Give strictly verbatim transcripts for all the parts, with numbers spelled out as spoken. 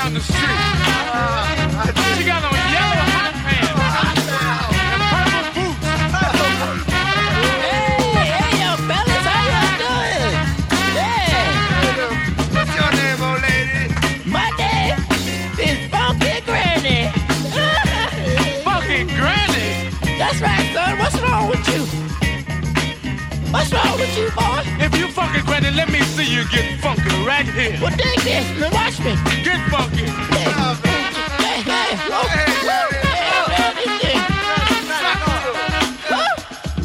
down the street. She got on yellow hot pants and purple boots. Hey, hey, yo, fellas, how y'all doing? Yeah. What's your name, old lady? My name is Funky Granny. Funky Granny? That's right, son. What's wrong with you? What's wrong with you, boy? If you funky Granny, let me see you get funky right here. Well, dig this. Now watch me. Get funky. Hey, hey, hey. Oh, hey, man, this thing. Oh,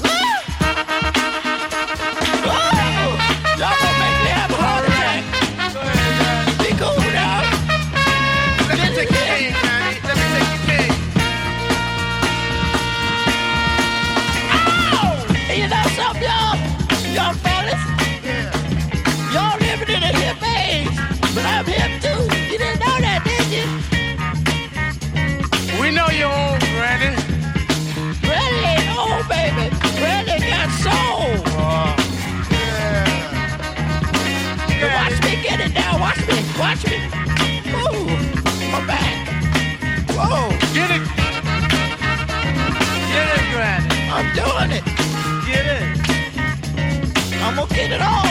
oh. Y'all gonna make me have a heart attack. Be cool now. Let me take your cane, Granny. Let me take your cane. Ow! And you know something, y'all? Y'all fellas? Yeah. Y'all living in a hip age. But I'm hip too. You didn't know that, did you? We know you're old, Granny. Granny ain't old, baby. Granny got soul. Yeah. Now watch me get it now. Watch me. Watch me. Ooh, my back. Whoa, Get it. Get it, Granny. I'm doing it. Get it. I'm gonna get it all.